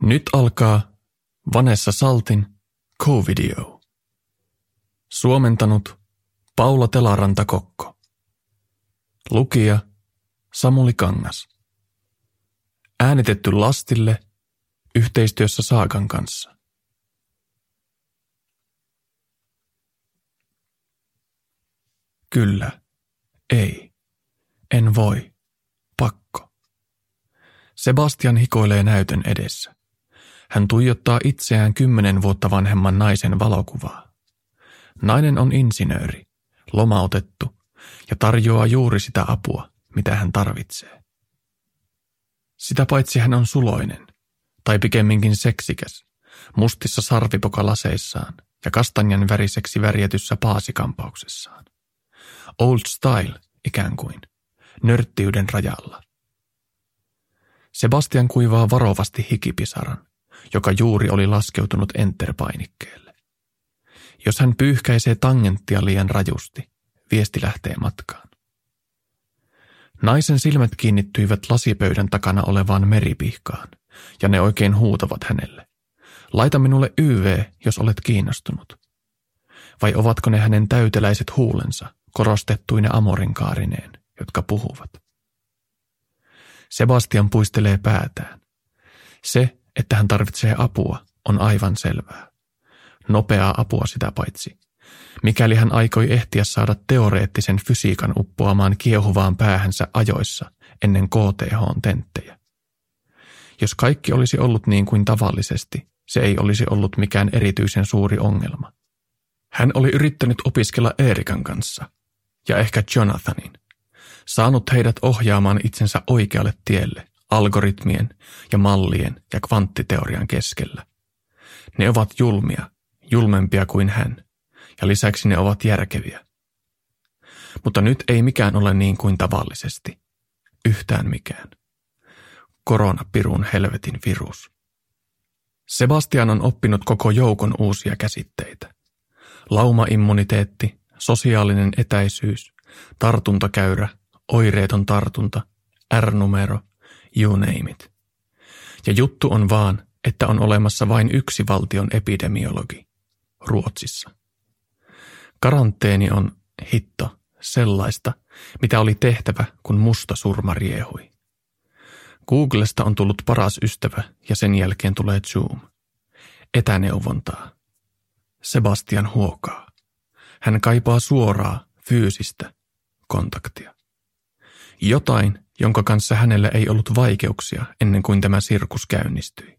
Nyt alkaa Vanessa Saltin Co-Video. Suomentanut Paula Telaranta-Kokko. Lukija Samuli Kangas. Äänitetty Lastille yhteistyössä Saagan kanssa. Kyllä, ei, en voi, pakko. Sebastian hikoilee näytön edessä. Hän tuijottaa itseään 10 vuotta vanhemman naisen valokuvaa. Nainen on insinööri, lomautettu ja tarjoaa juuri sitä apua, mitä hän tarvitsee. Sitä paitsi hän on suloinen, tai pikemminkin seksikäs, mustissa sarvipokalaseissaan ja kastanjan väriseksi värjätyssä paasikampauksessaan. Old style ikään kuin, nörttiyden rajalla. Sebastian kuivaa varovasti hikipisaran, joka juuri oli laskeutunut enter-painikkeelle. Jos hän pyyhkäisee tangenttia liian rajusti, viesti lähtee matkaan. Naisen silmät kiinnittyivät lasipöydän takana olevaan meripihkaan, ja ne oikein huutavat hänelle. Laita minulle YV, jos olet kiinnostunut. Vai ovatko ne hänen täyteläiset huulensa, korostettuine amorinkaarineen, jotka puhuvat? Sebastian puistelee päätään. Se, että hän tarvitsee apua, on aivan selvää. Nopeaa apua sitä paitsi. Mikäli hän aikoi ehtiä saada teoreettisen fysiikan uppoamaan kiehuvaan päähänsä ajoissa ennen KTH-tenttejä. Jos kaikki olisi ollut niin kuin tavallisesti, se ei olisi ollut mikään erityisen suuri ongelma. Hän oli yrittänyt opiskella Erikan kanssa, ja ehkä Jonathanin, saanut heidät ohjaamaan itsensä oikealle tielle algoritmien ja mallien ja kvanttiteorian keskellä. Ne ovat julmia, julmempia kuin hän, ja lisäksi ne ovat järkeviä. Mutta nyt ei mikään ole niin kuin tavallisesti. Yhtään mikään. Korona pirun helvetin virus. Sebastian on oppinut koko joukon uusia käsitteitä. Laumaimmuniteetti, sosiaalinen etäisyys, tartuntakäyrä, oireeton tartunta, R-numero, you name it. Ja juttu on vaan, että on olemassa vain yksi valtion epidemiologi, Ruotsissa. Karanteeni on, hitto, sellaista, mitä oli tehtävä, kun musta surma riehui. Googlesta on tullut paras ystävä ja sen jälkeen tulee Zoom. Etäneuvontaa. Sebastian huokaa. Hän kaipaa suoraa, fyysistä kontaktia. Jotain, jonka kanssa hänellä ei ollut vaikeuksia ennen kuin tämä sirkus käynnistyi.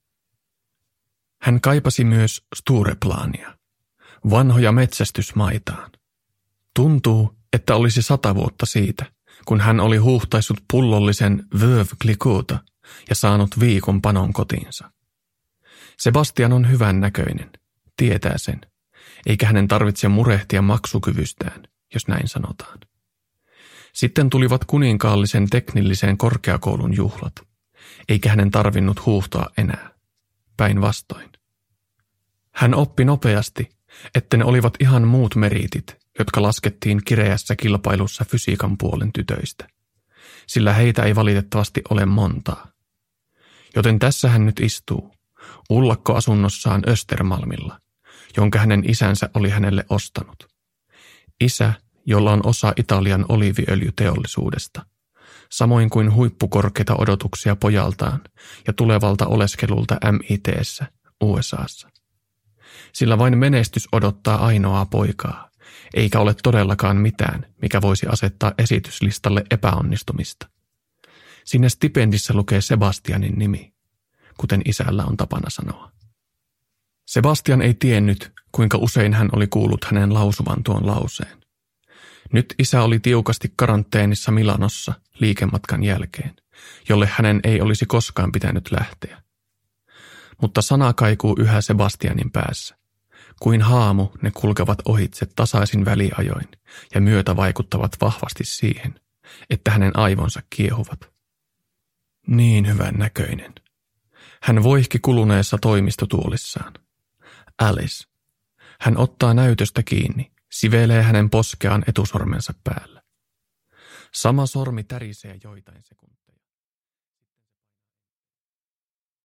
Hän kaipasi myös Stureplania, vanhoja metsästysmaitaan. Tuntuu, että olisi 100 vuotta siitä, kun hän oli huuhtaissut pullollisen Veuve Clicquota ja saanut viikon panon kotiinsa. Sebastian on hyvän näköinen, tietää sen, eikä hänen tarvitse murehtia maksukyvystään, jos näin sanotaan. Sitten tulivat kuninkaallisen teknillisen korkeakoulun juhlat, eikä hänen tarvinnut huuhtoa enää. Päinvastoin. Hän oppi nopeasti, että ne olivat ihan muut meriitit, jotka laskettiin kireässä kilpailussa fysiikan puolen tytöistä, sillä heitä ei valitettavasti ole montaa. Joten tässä hän nyt istuu, ullakkoasunnossaan Östermalmilla, jonka hänen isänsä oli hänelle ostanut. Isä, jolla on osa Italian oliiviöljyteollisuudesta, samoin kuin huippukorkeita odotuksia pojaltaan ja tulevalta oleskelulta MIT:ssä, USAssa. Sillä vain menestys odottaa ainoaa poikaa, eikä ole todellakaan mitään, mikä voisi asettaa esityslistalle epäonnistumista. Siinä stipendissä lukee Sebastianin nimi, kuten isällä on tapana sanoa. Sebastian ei tiennyt, kuinka usein hän oli kuullut hänen lausuvan tuon lauseen. Nyt isä oli tiukasti karanteenissa Milanossa liikematkan jälkeen, jolle hänen ei olisi koskaan pitänyt lähteä. Mutta sana kaikuu yhä Sebastianin päässä. Kuin haamu ne kulkevat ohitse tasaisin väliajoin ja myötä vaikuttavat vahvasti siihen, että hänen aivonsa kiehuvat. Niin hyvän näköinen. Hän voihki kuluneessa toimistotuolissaan. Alice. Hän ottaa näytöstä kiinni, sivelee hänen poskeaan etusormensa päällä. Sama sormi tärisee joitain sekuntia.